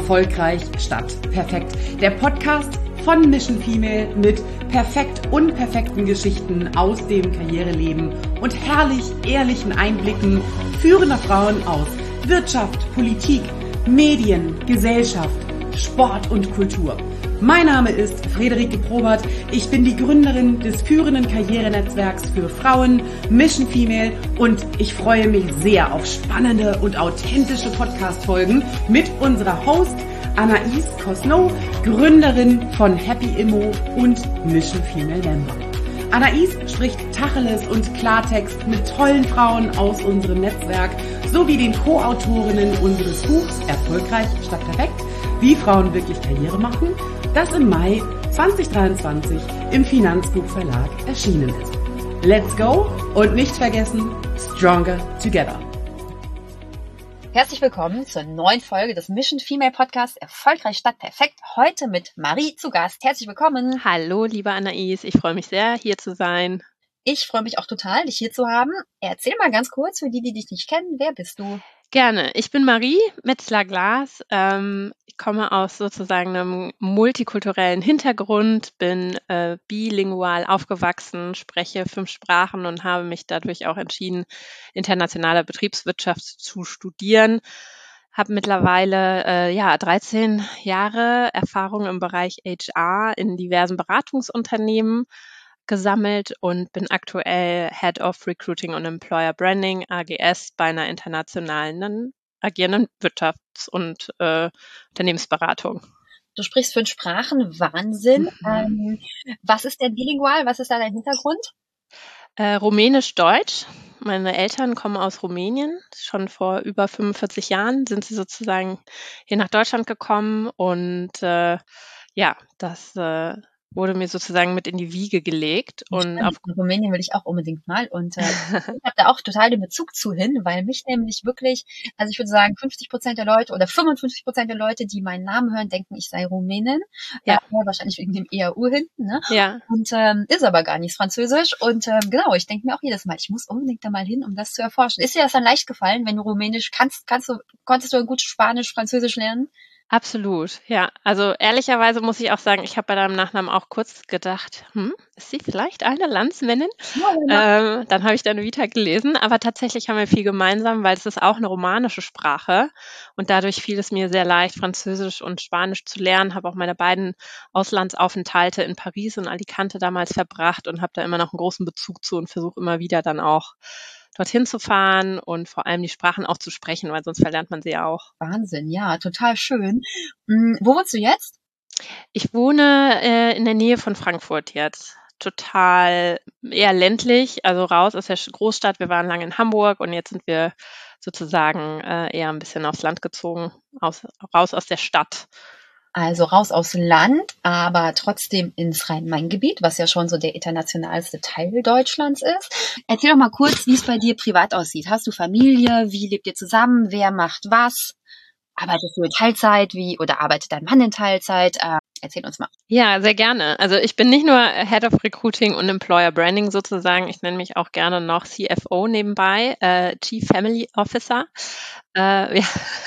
Erfolgreich statt perfekt. Der Podcast von Mission Female mit perfekt unperfekten Geschichten aus dem Karriereleben und herrlich ehrlichen Einblicken führender Frauen aus Wirtschaft, Politik, Medien, Gesellschaft, Sport und Kultur. Mein Name ist Friederike Probert. Ich bin die Gründerin des führenden Karrierenetzwerks für Frauen, Mission Female, und ich freue mich sehr auf spannende und authentische Podcast-Folgen mit unserer Host Anaïs Cosno, Gründerin von Happy Immo und Mission Female Member. Anaïs spricht Tacheles und Klartext mit tollen Frauen aus unserem Netzwerk sowie den Co-Autorinnen unseres Buchs Erfolgreich statt perfekt, wie Frauen wirklich Karriere machen, das im Mai 2023 im Finanzbuchverlag erschienen ist. Let's go und nicht vergessen, Stronger Together. Herzlich willkommen zur neuen Folge des Mission Female Podcasts Erfolgreich statt perfekt. Heute mit Marie zu Gast. Herzlich willkommen. Hallo, liebe Anaïs. Ich freue mich sehr, hier zu sein. Ich freue mich auch total, dich hier zu haben. Erzähl mal ganz kurz für die, die dich nicht kennen, wer bist du? Gerne. Ich bin Marie Metzler-Glas. Ich komme aus sozusagen einem multikulturellen Hintergrund, bin bilingual aufgewachsen, spreche 5 Sprachen und habe mich dadurch auch entschieden, internationale Betriebswirtschaft zu studieren. Habe mittlerweile 13 Jahre Erfahrung im Bereich HR in diversen Beratungsunternehmen gesammelt und bin aktuell Head of Recruiting und Employer Branding, AGS, bei einer internationalen agierenden Wirtschafts- und Unternehmensberatung. Du sprichst 5 Sprachen, Wahnsinn. Was ist denn bilingual? Was ist da dein Hintergrund? Rumänisch-Deutsch. Meine Eltern kommen aus Rumänien. Schon vor über 45 Jahren sind sie sozusagen hier nach Deutschland gekommen und das wurde mir sozusagen mit in die Wiege gelegt. Und auf Rumänien will ich auch unbedingt mal. Und ich habe da auch total den Bezug zu hin, weil mich nämlich wirklich, also ich würde sagen 50% der Leute oder 55% der Leute, die meinen Namen hören, denken, ich sei Rumänin. Ja. Wahrscheinlich wegen dem EAU hinten. Ne? Ja. Und ist aber gar nicht Französisch. Und genau, ich denke mir auch jedes Mal, ich muss unbedingt da mal hin, um das zu erforschen. Ist dir das dann leicht gefallen, wenn du Rumänisch konntest du gut Spanisch, Französisch lernen? Absolut, ja. Also ehrlicherweise muss ich auch sagen, ich habe bei deinem Nachnamen auch kurz gedacht, ist sie vielleicht eine Landsmännin? Ja, genau. Dann habe ich deine Vita gelesen, aber tatsächlich haben wir viel gemeinsam, weil es ist auch eine romanische Sprache und dadurch fiel es mir sehr leicht, Französisch und Spanisch zu lernen, habe auch meine beiden Auslandsaufenthalte in Paris und Alicante damals verbracht und habe da immer noch einen großen Bezug zu und versuche immer wieder dann auch dorthin zu fahren und vor allem die Sprachen auch zu sprechen, weil sonst verlernt man sie ja auch. Wahnsinn, ja, total schön. Wo wohnst du jetzt? Ich wohne in der Nähe von Frankfurt jetzt. Total eher ländlich, also raus aus der Großstadt. Wir waren lange in Hamburg und jetzt sind wir sozusagen eher ein bisschen aufs Land gezogen, raus aus der Stadt. Also raus aus Land, aber trotzdem ins Rhein-Main-Gebiet, was ja schon so der internationalste Teil Deutschlands ist. Erzähl doch mal kurz, wie es bei dir privat aussieht. Hast du Familie? Wie lebt ihr zusammen? Wer macht was? Arbeitest du in Teilzeit? Oder arbeitet dein Mann in Teilzeit? Erzähl uns mal. Ja, sehr gerne. Also ich bin nicht nur Head of Recruiting und Employer Branding sozusagen. Ich nenne mich auch gerne noch CFO nebenbei, Chief Family Officer. Wir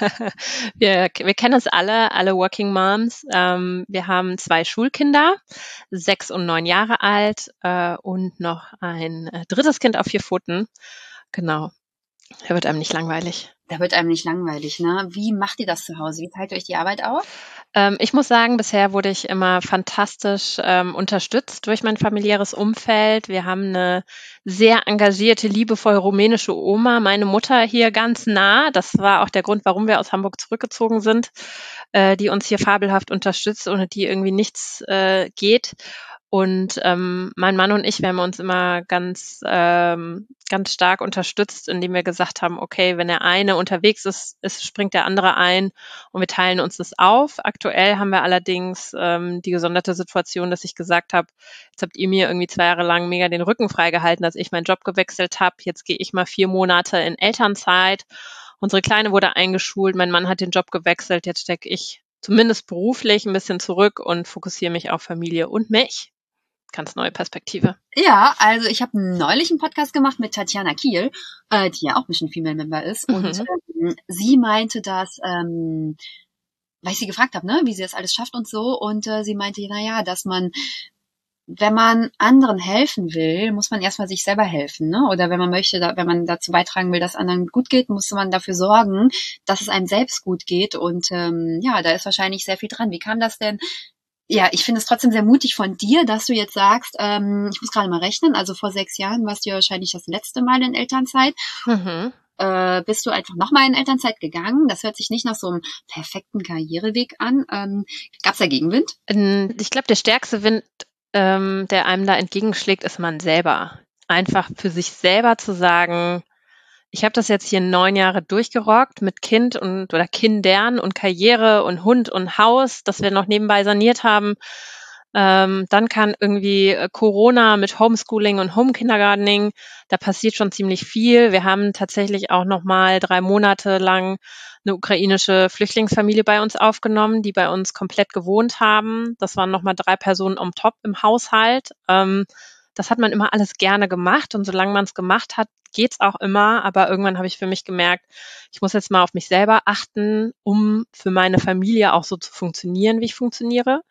kennen es alle Working Moms. Wir haben 2 Schulkinder, 6 und 9 Jahre alt und noch ein drittes Kind auf 4 Pfoten. Genau. Da wird einem nicht langweilig. Da wird einem nicht langweilig, ne? Wie macht ihr das zu Hause? Wie teilt ihr euch die Arbeit auf? Ich muss sagen, bisher wurde ich immer fantastisch unterstützt durch mein familiäres Umfeld. Wir haben eine sehr engagierte, liebevoll rumänische Oma, meine Mutter hier ganz nah. Das war auch der Grund, warum wir aus Hamburg zurückgezogen sind, die uns hier fabelhaft unterstützt, ohne die irgendwie nichts geht. Und mein Mann und ich, wir haben uns immer ganz stark unterstützt, indem wir gesagt haben, okay, wenn der eine unterwegs ist, springt der andere ein und wir teilen uns das auf. Aktuell haben wir allerdings die gesonderte Situation, dass ich gesagt habe, jetzt habt ihr mir irgendwie 2 Jahre lang mega den Rücken freigehalten, als ich meinen Job gewechselt habe. Jetzt gehe ich mal 4 Monate in Elternzeit. Unsere Kleine wurde eingeschult, mein Mann hat den Job gewechselt. Jetzt stecke ich zumindest beruflich ein bisschen zurück und fokussiere mich auf Familie und mich. Ganz neue Perspektive. Ja, also ich habe neulich einen Podcast gemacht mit Tatjana Kiel, die ja auch Mission Female Member ist. Und sie meinte, dass weil ich sie gefragt habe, ne, wie sie das alles schafft und so. Und sie meinte, naja, dass man, wenn man anderen helfen will, muss man erstmal sich selber helfen, ne? Oder wenn man möchte, wenn man dazu beitragen will, dass anderen gut geht, muss man dafür sorgen, dass es einem selbst gut geht. Und ja, da ist wahrscheinlich sehr viel dran. Wie kam das denn? Ja, ich finde es trotzdem sehr mutig von dir, dass du jetzt sagst, ich muss gerade mal rechnen, also vor 6 Jahren warst du ja wahrscheinlich das letzte Mal in Elternzeit. Mhm. Bist du einfach nochmal in Elternzeit gegangen? Das hört sich nicht nach so einem perfekten Karriereweg an. Gab es da Gegenwind? Ich glaube, der stärkste Wind, der einem da entgegenschlägt, ist man selber. Einfach für sich selber zu sagen, ich habe das jetzt hier 9 Jahre durchgerockt mit Kind oder Kindern und Karriere und Hund und Haus, das wir noch nebenbei saniert haben. Dann kann irgendwie Corona mit Homeschooling und Homekindergartening, da passiert schon ziemlich viel. Wir haben tatsächlich auch noch mal 3 Monate lang eine ukrainische Flüchtlingsfamilie bei uns aufgenommen, die bei uns komplett gewohnt haben. Das waren noch mal 3 Personen on top im Haushalt. Das hat man immer alles gerne gemacht und solange man es gemacht hat, geht's auch immer. Aber irgendwann habe ich für mich gemerkt, ich muss jetzt mal auf mich selber achten, um für meine Familie auch so zu funktionieren, wie ich funktioniere.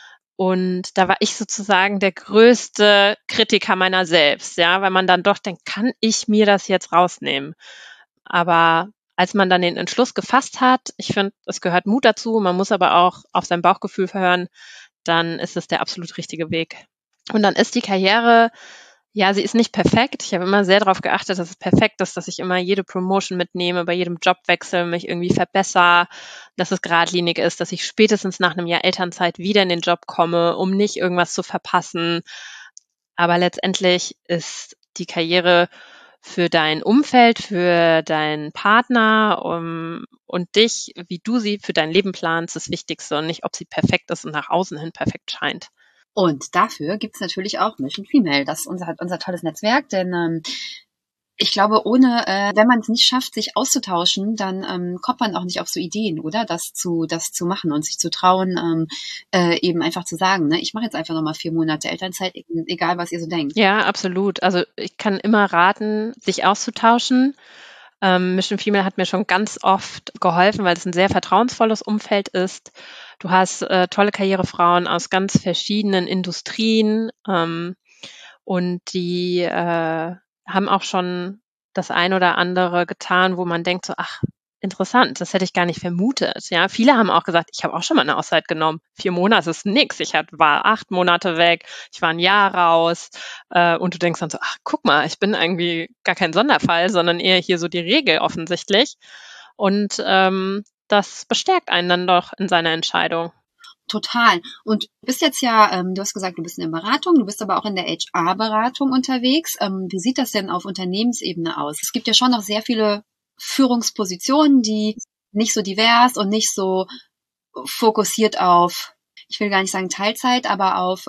Und da war ich sozusagen der größte Kritiker meiner selbst, ja, weil man dann doch denkt, kann ich mir das jetzt rausnehmen? Aber als man dann den Entschluss gefasst hat, ich finde, es gehört Mut dazu, man muss aber auch auf sein Bauchgefühl hören, dann ist es der absolut richtige Weg. Und dann ist die Karriere, ja, sie ist nicht perfekt. Ich habe immer sehr darauf geachtet, dass es perfekt ist, dass ich immer jede Promotion mitnehme, bei jedem Jobwechsel mich irgendwie verbessere, dass es geradlinig ist, dass ich spätestens nach einem Jahr Elternzeit wieder in den Job komme, um nicht irgendwas zu verpassen. Aber letztendlich ist die Karriere für dein Umfeld, für deinen Partner und dich, wie du sie für dein Leben planst, das Wichtigste und nicht, ob sie perfekt ist und nach außen hin perfekt scheint. Und dafür gibt's natürlich auch Mission Female. Das ist unser tolles Netzwerk, denn ich glaube, wenn man es nicht schafft, sich auszutauschen, dann kommt man auch nicht auf so Ideen, oder? Das zu machen und sich zu trauen, eben einfach zu sagen, ne, ich mache jetzt einfach nochmal 4 Monate Elternzeit, egal was ihr so denkt. Ja, absolut. Also ich kann immer raten, sich auszutauschen. Mission Female hat mir schon ganz oft geholfen, weil es ein sehr vertrauensvolles Umfeld ist. Du hast tolle Karrierefrauen aus ganz verschiedenen Industrien und die haben auch schon das ein oder andere getan, wo man denkt so, ach, interessant, das hätte ich gar nicht vermutet. Ja, viele haben auch gesagt, ich habe auch schon mal eine Auszeit genommen. 4 Monate ist nix. War 8 Monate weg, ich war ein Jahr raus. Und du denkst dann so, ach, guck mal, ich bin irgendwie gar kein Sonderfall, sondern eher hier so die Regel offensichtlich. Und das bestärkt einen dann doch in seiner Entscheidung. Total. Und du bist jetzt ja, du hast gesagt, du bist in der Beratung, du bist aber auch in der HR-Beratung unterwegs. Wie sieht das denn auf Unternehmensebene aus? Es gibt ja schon noch sehr viele Führungspositionen, die nicht so divers und nicht so fokussiert auf, ich will gar nicht sagen Teilzeit, aber auf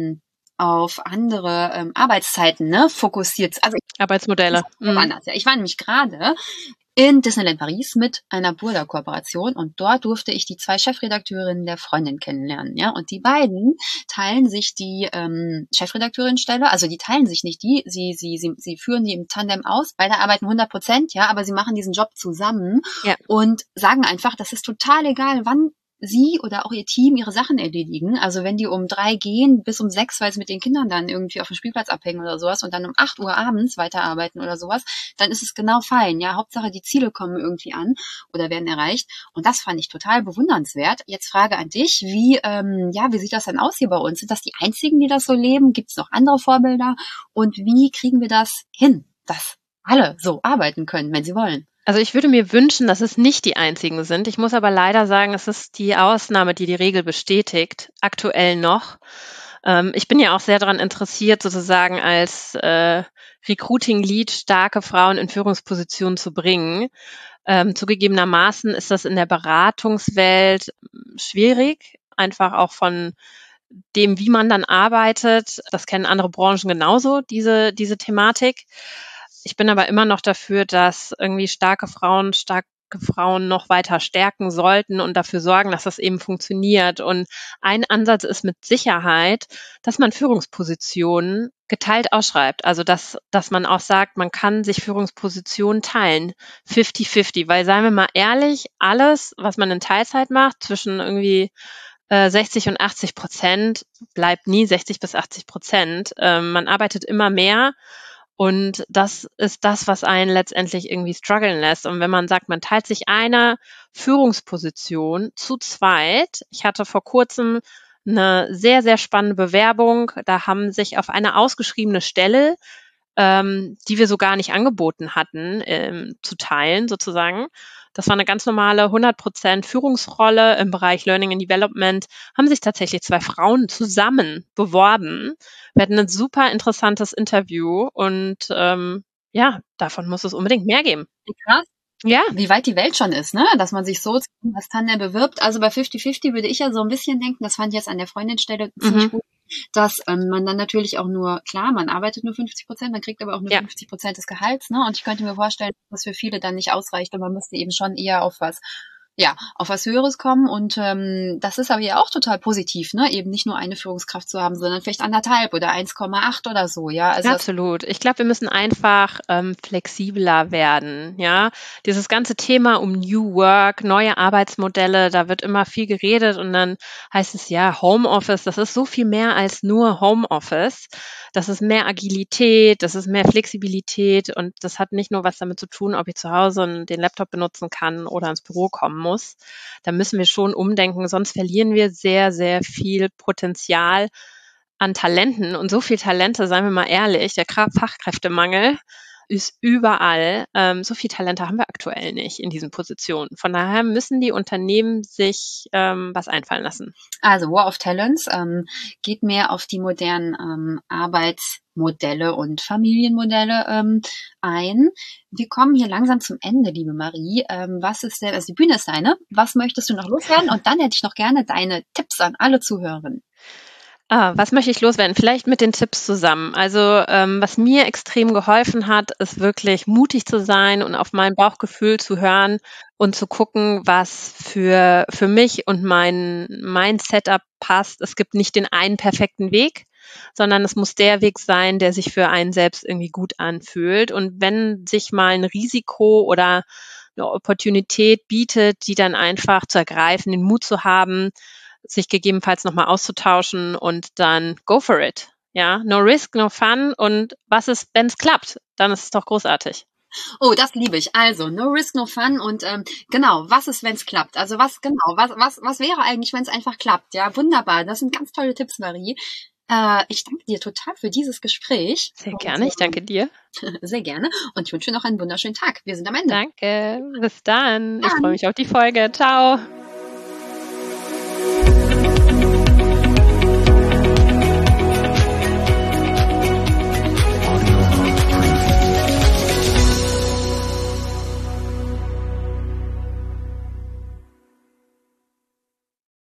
andere Arbeitszeiten, ne, fokussiert. Also Arbeitsmodelle. Anders, ja. Ich war nämlich gerade in Disneyland Paris mit einer Burda-Kooperation und dort durfte ich die 2 Chefredakteurinnen der Freundin kennenlernen, ja, und die beiden teilen sich die Chefredakteurin-Stelle, also die teilen sich nicht sie führen die im Tandem aus, beide arbeiten 100%, ja, aber sie machen diesen Job zusammen und sagen einfach, das ist total egal, wann sie oder auch ihr Team ihre Sachen erledigen. Also wenn die um 3 gehen, bis um 6, weil sie mit den Kindern dann irgendwie auf dem Spielplatz abhängen oder sowas und dann um 8 Uhr abends weiterarbeiten oder sowas, dann ist es genau fein. Ja, Hauptsache die Ziele kommen irgendwie an oder werden erreicht. Und das fand ich total bewundernswert. Jetzt Frage an dich, wie sieht das denn aus hier bei uns? Sind das die einzigen, die das so leben? Gibt es noch andere Vorbilder? Und wie kriegen wir das hin, dass alle so arbeiten können, wenn sie wollen? Also ich würde mir wünschen, dass es nicht die einzigen sind. Ich muss aber leider sagen, es ist die Ausnahme, die die Regel bestätigt, aktuell noch. Ich bin ja auch sehr daran interessiert, sozusagen als Recruiting-Lead starke Frauen in Führungspositionen zu bringen. Zugegebenermaßen ist das in der Beratungswelt schwierig, einfach auch von dem, wie man dann arbeitet. Das kennen andere Branchen genauso, diese Thematik. Ich bin aber immer noch dafür, dass irgendwie starke Frauen noch weiter stärken sollten und dafür sorgen, dass das eben funktioniert. Und ein Ansatz ist mit Sicherheit, dass man Führungspositionen geteilt ausschreibt. Also dass man auch sagt, man kann sich Führungspositionen teilen, 50-50, weil seien wir mal ehrlich, alles, was man in Teilzeit macht, zwischen irgendwie 60 und 80%, bleibt nie 60 bis 80%. Man arbeitet immer mehr und das ist das, was einen letztendlich irgendwie strugglen lässt. Und wenn man sagt, man teilt sich eine Führungsposition zu zweit, ich hatte vor kurzem eine sehr, sehr spannende Bewerbung. Da haben sich auf eine ausgeschriebene Stelle, die wir so gar nicht angeboten hatten, zu teilen sozusagen. Das war eine ganz normale 100% Führungsrolle im Bereich Learning and Development, haben sich tatsächlich 2 Frauen zusammen beworben. Wir hatten ein super interessantes Interview und ja, davon muss es unbedingt mehr geben. Krass. Ja. Wie weit die Welt schon ist, ne? Dass man sich so als Tandem bewirbt. Also bei 50-50 würde ich ja so ein bisschen denken, das fand ich jetzt an der Freundinstelle ziemlich gut, dass man dann natürlich auch nur, klar, man arbeitet nur 50%, man kriegt aber auch nur 50% des Gehalts, ne? Und ich könnte mir vorstellen, dass das für viele dann nicht ausreicht und man müsste eben schon eher auf was Höheres kommen und das ist aber ja auch total positiv, ne? Eben nicht nur eine Führungskraft zu haben, sondern vielleicht 1,5 oder 1,8 oder so, ja. Also absolut. Ich glaube, wir müssen einfach flexibler werden, ja. Dieses ganze Thema um New Work, neue Arbeitsmodelle, da wird immer viel geredet und dann heißt es ja Homeoffice, das ist so viel mehr als nur Homeoffice. Das ist mehr Agilität, das ist mehr Flexibilität und das hat nicht nur was damit zu tun, ob ich zu Hause den Laptop benutzen kann oder ins Büro kommen muss. Da müssen wir schon umdenken, sonst verlieren wir sehr, sehr viel Potenzial an Talenten und so viel Talente, seien wir mal ehrlich, der Fachkräftemangel ist überall. So viel Talente haben wir aktuell nicht in diesen Positionen. Von daher müssen die Unternehmen sich was einfallen lassen. Also War of Talents geht mehr auf die modernen Arbeitsmodelle und Familienmodelle ein. Wir kommen hier langsam zum Ende, liebe Marie. Was ist denn, also die Bühne ist deine. Was möchtest du noch loswerden? Und dann hätte ich noch gerne deine Tipps an alle Zuhörerinnen. Was möchte ich loswerden? Vielleicht mit den Tipps zusammen. Also was mir extrem geholfen hat, ist wirklich mutig zu sein und auf mein Bauchgefühl zu hören und zu gucken, was für mich und mein Setup passt. Es gibt nicht den einen perfekten Weg, sondern es muss der Weg sein, der sich für einen selbst irgendwie gut anfühlt. Und wenn sich mal ein Risiko oder eine Opportunität bietet, die dann einfach zu ergreifen, den Mut zu haben, sich gegebenenfalls nochmal auszutauschen und dann go for it. Ja, no risk, no fun. Und was ist, wenn es klappt? Dann ist es doch großartig. Oh, das liebe ich. Also, no risk, no fun. Und genau, was ist, wenn es klappt? Also was wäre eigentlich, wenn es einfach klappt? Ja, wunderbar. Das sind ganz tolle Tipps, Marie. Ich danke dir total für dieses Gespräch. Sehr gerne, ich danke dir. Sehr gerne. Und ich wünsche dir noch einen wunderschönen Tag. Wir sind am Ende. Danke, bis dann. Ich freue mich auf die Folge. Ciao.